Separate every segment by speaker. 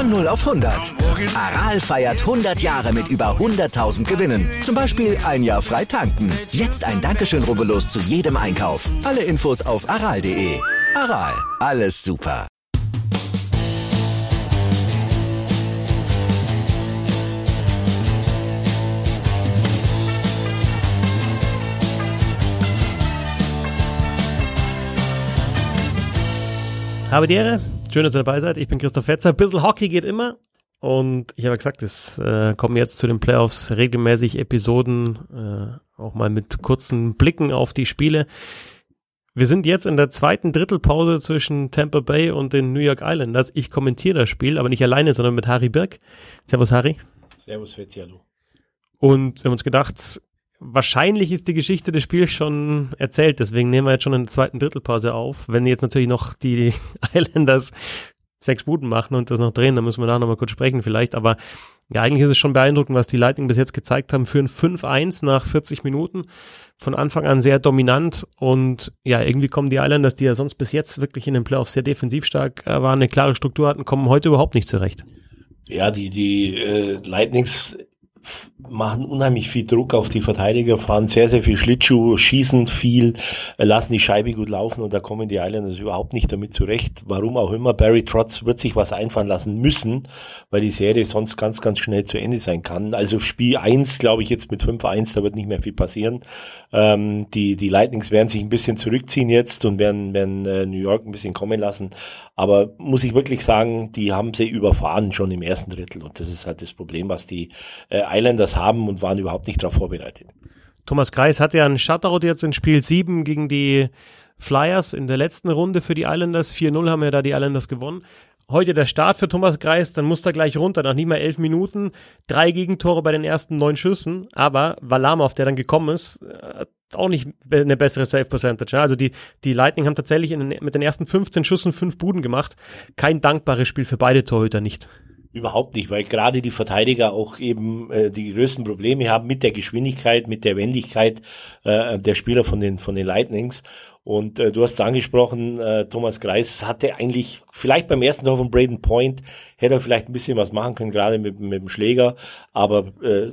Speaker 1: Von 0 auf 100. Aral feiert 100 Jahre mit über 100.000 Gewinnen. Zum Beispiel ein Jahr frei tanken. Jetzt ein Dankeschön, rubbellos zu jedem Einkauf. Alle Infos auf aral.de. Aral, alles super.
Speaker 2: Habe die Ehre. Schön, dass ihr dabei seid. Ich bin Christoph Fetzer. Ein bisschen Hockey geht immer. Und ich habe gesagt, es kommen jetzt zu den Playoffs regelmäßig Episoden, auch mal mit kurzen Blicken auf die Spiele. Wir sind jetzt in der zweiten Drittelpause zwischen Tampa Bay und den New York Islanders. Ich kommentiere das Spiel, aber nicht alleine, sondern mit Harry Birk. Servus, Harry.
Speaker 3: Servus, Fetzi, hallo.
Speaker 2: Und wir haben uns gedacht, wahrscheinlich ist die Geschichte des Spiels schon erzählt, deswegen nehmen wir jetzt schon in der zweiten Drittelpause auf. Wenn jetzt natürlich noch die Islanders 6 Buden machen und das noch drehen, dann müssen wir da nochmal kurz sprechen vielleicht, aber ja, eigentlich ist es schon beeindruckend, was die Lightning bis jetzt gezeigt haben, führen 5-1 nach 40 Minuten, von Anfang an sehr dominant und ja, irgendwie kommen die Islanders, die ja sonst bis jetzt wirklich in den Playoffs sehr defensiv stark waren, eine klare Struktur hatten, kommen heute überhaupt nicht zurecht.
Speaker 3: Ja, die Lightnings machen unheimlich viel Druck auf die Verteidiger, fahren sehr, sehr viel Schlittschuh, schießen viel, lassen die Scheibe gut laufen und da kommen die Islanders überhaupt nicht damit zurecht. Warum auch immer, Barry Trotz wird sich was einfallen lassen müssen, weil die Serie sonst ganz, ganz schnell zu Ende sein kann. Also Spiel 1, glaube ich, jetzt mit 5-1, da wird nicht mehr viel passieren. Die Lightnings werden sich ein bisschen zurückziehen jetzt und werden New York ein bisschen kommen lassen. Aber muss ich wirklich sagen, die haben sie überfahren schon im ersten Drittel und das ist halt das Problem, was die Islanders haben und waren überhaupt nicht darauf vorbereitet.
Speaker 2: Thomas Greiss hatte ja einen Shutout jetzt in Spiel 7 gegen die Flyers in der letzten Runde für die Islanders. 4-0 haben ja da die Islanders gewonnen. Heute der Start für Thomas Greiss, dann muss er gleich runter, nach nicht mal 11 Minuten, 3 Gegentore bei den ersten 9 Schüssen, aber Varlamov, der dann gekommen ist, hat auch nicht eine bessere Save-Percentage. Also die Lightning haben tatsächlich mit den ersten 15 Schüssen 5 Buden gemacht. Kein dankbares Spiel für beide Torhüter, nicht.
Speaker 3: Überhaupt nicht, weil gerade die Verteidiger auch eben die größten Probleme haben mit der Geschwindigkeit, mit der Wendigkeit der Spieler von den Lightnings. Und du hast es angesprochen, Thomas Greiss hatte eigentlich, vielleicht beim ersten Tor von Brayden Point, hätte er vielleicht ein bisschen was machen können, gerade mit dem Schläger, aber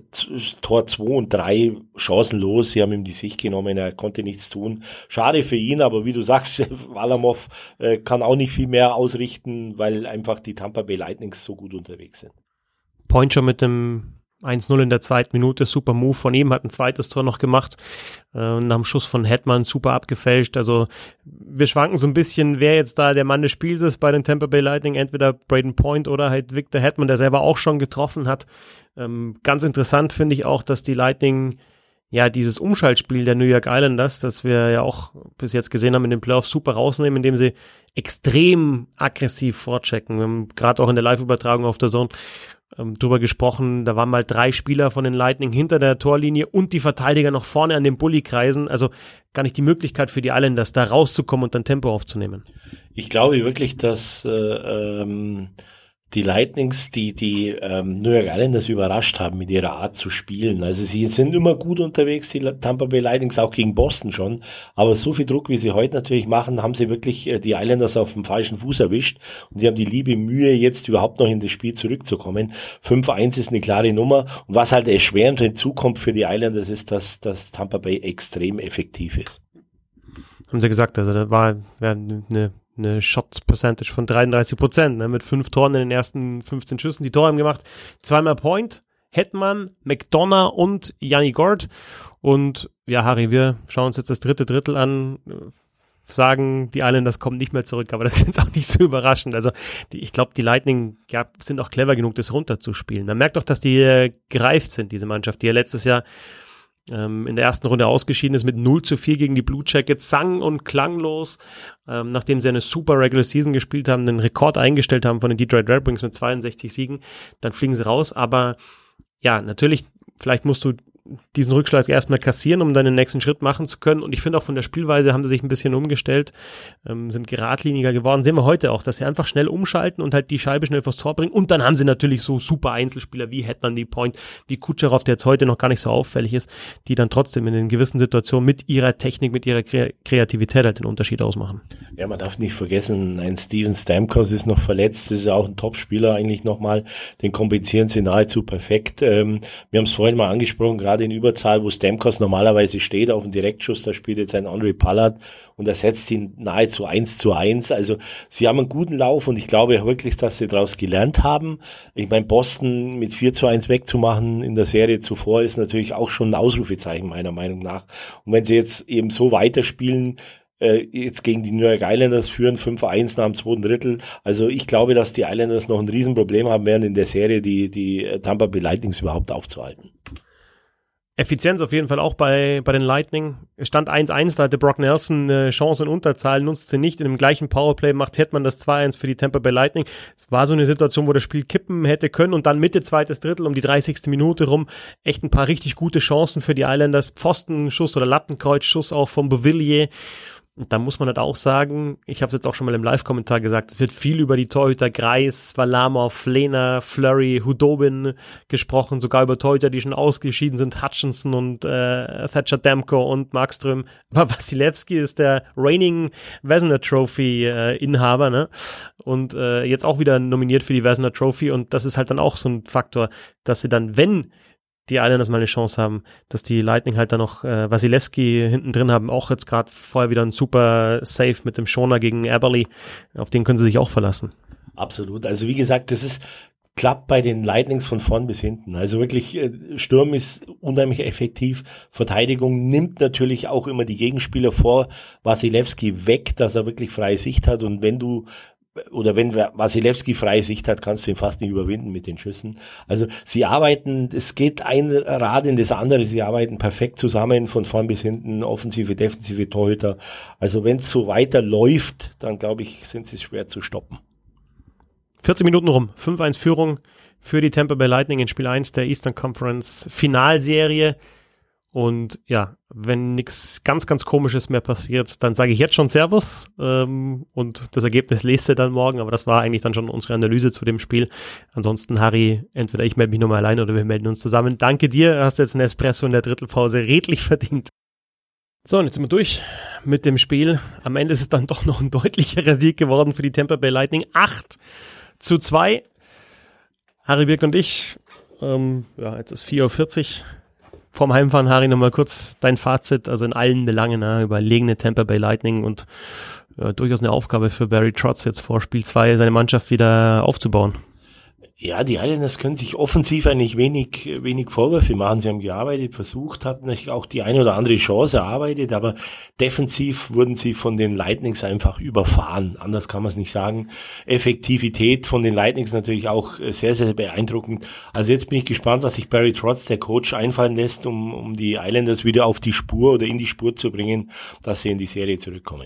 Speaker 3: Tor 2 und 3 chancenlos, sie haben ihm die Sicht genommen, er konnte nichts tun. Schade für ihn, aber wie du sagst, Varlamov kann auch nicht viel mehr ausrichten, weil einfach die Tampa Bay Lightnings so gut unterwegs sind.
Speaker 2: Point schon mit dem 1-0 in der zweiten Minute, super Move von ihm, hat ein zweites Tor noch gemacht, nach dem Schuss von Hedman, super abgefälscht, also wir schwanken so ein bisschen, wer jetzt da der Mann des Spiels ist bei den Tampa Bay Lightning, entweder Brayden Point oder halt Victor Hedman, der selber auch schon getroffen hat. Ganz interessant finde ich auch, dass die Lightning ja dieses Umschaltspiel der New York Islanders, das wir ja auch bis jetzt gesehen haben in den Playoffs, super rausnehmen, indem sie extrem aggressiv vorchecken. Wir haben gerade auch in der Live-Übertragung auf der Zone drüber gesprochen, da waren mal 3 Spieler von den Lightning hinter der Torlinie und die Verteidiger noch vorne an den Bulli-Kreisen, also gar nicht die Möglichkeit für die Islanders, da rauszukommen und dann Tempo aufzunehmen.
Speaker 3: Ich glaube wirklich, dass die Lightnings, die New York Islanders überrascht haben mit ihrer Art zu spielen. Also sie sind immer gut unterwegs, die Tampa Bay Lightnings, auch gegen Boston schon. Aber so viel Druck, wie sie heute natürlich machen, haben sie wirklich die Islanders auf dem falschen Fuß erwischt. Und die haben die liebe Mühe, jetzt überhaupt noch in das Spiel zurückzukommen. 5-1 ist eine klare Nummer. Und was halt erschwerend hinzukommt für die Islanders, ist, dass Tampa Bay extrem effektiv ist.
Speaker 2: Haben sie gesagt, also da war eine Shot-Percentage von 33%, ne, mit 5 Toren in den ersten 15 Schüssen. Die Tore haben gemacht, 2-mal Point, Hedman, McDonough und Yanni Gourde. Und ja, Harry, wir schauen uns jetzt das dritte Drittel an, sagen, die Islanders kommen nicht mehr zurück, aber das ist jetzt auch nicht so überraschend. Also ich glaube, die Lightning sind auch clever genug, das runterzuspielen. Man merkt doch, dass die gereift sind, diese Mannschaft, die ja letztes Jahr in der ersten Runde ausgeschieden ist mit 0-4 gegen die Blue Jackets, sang- und klanglos, nachdem sie eine super Regular Season gespielt haben, den Rekord eingestellt haben von den Detroit Red Wings mit 62 Siegen, dann fliegen sie raus, aber ja, natürlich, vielleicht musst du diesen Rückschlag erstmal kassieren, um dann den nächsten Schritt machen zu können. Und ich finde auch von der Spielweise haben sie sich ein bisschen umgestellt, sind geradliniger geworden. Sehen wir heute auch, dass sie einfach schnell umschalten und halt die Scheibe schnell vors Tor bringen. Und dann haben sie natürlich so super Einzelspieler wie Hetman, die Point, wie Kutscherow, der jetzt heute noch gar nicht so auffällig ist, die dann trotzdem in den gewissen Situationen mit ihrer Technik, mit ihrer Kreativität halt den Unterschied ausmachen.
Speaker 3: Ja, man darf nicht vergessen, ein Steven Stamkos ist noch verletzt, das ist ja auch ein Top-Spieler eigentlich nochmal, den kompensieren sie nahezu perfekt. Wir haben es vorhin mal angesprochen, gerade in Überzahl, wo Stamkos normalerweise steht auf dem Direktschuss, da spielt jetzt ein Andre Pallard und ersetzt ihn nahezu 1:1. Also sie haben einen guten Lauf und ich glaube wirklich, dass sie daraus gelernt haben. Ich meine, Boston mit 4:1 wegzumachen in der Serie zuvor ist natürlich auch schon ein Ausrufezeichen meiner Meinung nach. Und wenn sie jetzt eben so weiterspielen, jetzt gegen die New York Islanders führen, 5:1 nach dem zweiten Drittel. Also ich glaube, dass die Islanders noch ein Riesenproblem haben werden in der Serie, die Tampa Bay Lightnings überhaupt aufzuhalten.
Speaker 2: Effizienz auf jeden Fall auch bei den Lightning. Es stand 1:1, da hatte Brock Nelson eine Chance in Unterzahl, nutzt sie nicht. In dem gleichen Powerplay macht Hetman das 2:1 für die Tampa Bay Lightning. Es war so eine Situation, wo das Spiel kippen hätte können und dann Mitte zweites Drittel um die 30. Minute rum echt ein paar richtig gute Chancen für die Islanders. Pfostenschuss oder Lattenkreuzschuss auch vom Beauvillier. Und da muss man halt auch sagen, ich habe es jetzt auch schon mal im Live-Kommentar gesagt, es wird viel über die Torhüter Greiss, Varlamov, Lehner, Fleury, Hudobin gesprochen, sogar über Torhüter, die schon ausgeschieden sind, Hutchinson und Thatcher Demko und Markström. Aber Vasilevsky ist der reigning Vezina Trophy Inhaber, ne? Und jetzt auch wieder nominiert für die Vezina Trophy und das ist halt dann auch so ein Faktor, dass sie dann, wenn die Islanders mal eine Chance haben, dass die Lightning halt dann noch Vasilevsky hinten drin haben, auch jetzt gerade vorher wieder ein super Save mit dem Schoner gegen Eberle, auf den können sie sich auch verlassen.
Speaker 3: Absolut, also wie gesagt, klappt bei den Lightnings von vorn bis hinten, also wirklich, Sturm ist unheimlich effektiv, Verteidigung nimmt natürlich auch immer die Gegenspieler vor Vasilevsky weg, dass er wirklich freie Sicht hat und wenn Vasilevsky freie Sicht hat, kannst du ihn fast nicht überwinden mit den Schüssen. Also sie arbeiten, es geht ein Rad in das andere, sie arbeiten perfekt zusammen von vorn bis hinten, offensive, defensive Torhüter. Also wenn es so weiter läuft, dann glaube ich, sind sie schwer zu stoppen.
Speaker 2: 14 Minuten rum, 5:1 Führung für die Tampa Bay Lightning in Spiel 1 der Eastern Conference Finalserie. Und ja, wenn nichts ganz, ganz Komisches mehr passiert, dann sage ich jetzt schon Servus und das Ergebnis lest ihr dann morgen, aber das war eigentlich dann schon unsere Analyse zu dem Spiel. Ansonsten, Harry, entweder ich melde mich nochmal alleine oder wir melden uns zusammen. Danke dir, hast jetzt einen Espresso in der Drittelpause redlich verdient. So, und jetzt sind wir durch mit dem Spiel. Am Ende ist es dann doch noch ein deutlicherer Sieg geworden für die Tampa Bay Lightning. 8:2. Harry Birk und ich, jetzt ist 4:40 Uhr. Vorm Heimfahren, Harry, nochmal kurz dein Fazit, also in allen Belangen, überlegene Tampa Bay Lightning und durchaus eine Aufgabe für Barry Trotz jetzt vor Spiel 2, seine Mannschaft wieder aufzubauen.
Speaker 3: Ja, die Islanders können sich offensiv eigentlich wenig Vorwürfe machen. Sie haben gearbeitet, versucht, hatten natürlich auch die eine oder andere Chance erarbeitet, aber defensiv wurden sie von den Lightnings einfach überfahren. Anders kann man es nicht sagen. Effektivität von den Lightnings natürlich auch sehr, sehr beeindruckend. Also jetzt bin ich gespannt, was sich Barry Trotz, der Coach, einfallen lässt, um die Islanders wieder auf die Spur oder in die Spur zu bringen, dass sie in die Serie zurückkommen.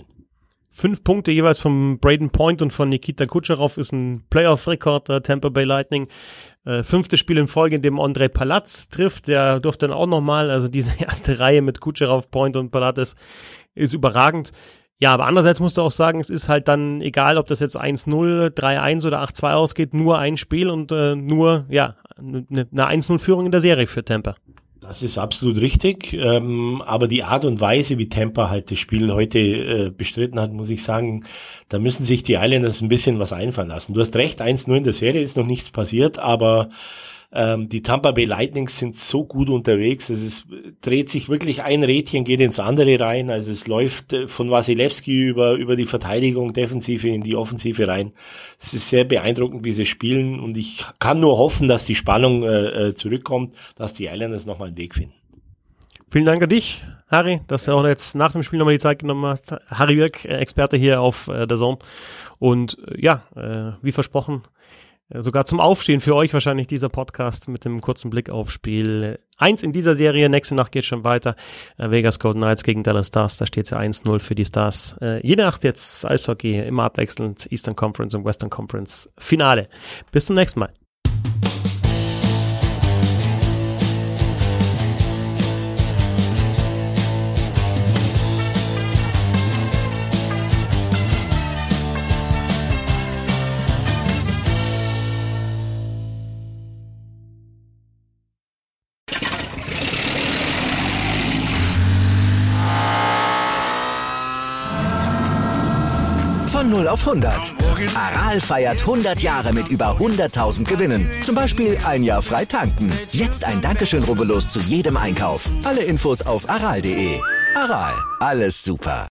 Speaker 2: 5 Punkte jeweils von Braden Point und von Nikita Kutscherow ist ein Playoff-Rekord der Tampa Bay Lightning. 5. Spiel in Folge, in dem Ondrej Palat trifft. Der durfte dann auch nochmal, also diese erste Reihe mit Kutscherow, Point und Palat ist überragend. Ja, aber andererseits musst du auch sagen, es ist halt dann egal, ob das jetzt 1:0, 3:1 oder 8:2 ausgeht, nur ein Spiel und nur, ja, eine 1:0-Führung in der Serie für Tampa.
Speaker 3: Das ist absolut richtig, aber die Art und Weise, wie Tampa halt das Spiel heute bestritten hat, muss ich sagen, da müssen sich die Islanders ein bisschen was einfallen lassen. Du hast recht, 1:0 in der Serie ist noch nichts passiert, aber die Tampa Bay Lightnings sind so gut unterwegs, es dreht sich wirklich ein Rädchen, geht ins andere rein, also es läuft von Vasilevsky über die Verteidigung, Defensive in die Offensive rein. Es ist sehr beeindruckend, wie sie spielen und ich kann nur hoffen, dass die Spannung zurückkommt, dass die Islanders nochmal einen Weg finden.
Speaker 2: Vielen Dank an dich, Harry, dass du auch jetzt nach dem Spiel nochmal die Zeit genommen hast. Harry Birk, Experte hier auf der Zone und wie versprochen, sogar zum Aufstehen für euch wahrscheinlich dieser Podcast mit dem kurzen Blick auf Spiel 1 in dieser Serie. Nächste Nacht geht schon weiter. Vegas Golden Knights gegen Dallas Stars. Da steht es ja 1:0 für die Stars. Jede Nacht jetzt Eishockey, immer abwechselnd. Eastern Conference und Western Conference Finale. Bis zum nächsten Mal.
Speaker 1: Von 0 auf 100. Aral feiert 100 Jahre mit über 100.000 Gewinnen. Zum Beispiel ein Jahr frei tanken. Jetzt ein Dankeschön, rubbellos zu jedem Einkauf. Alle Infos auf aral.de. Aral, alles super.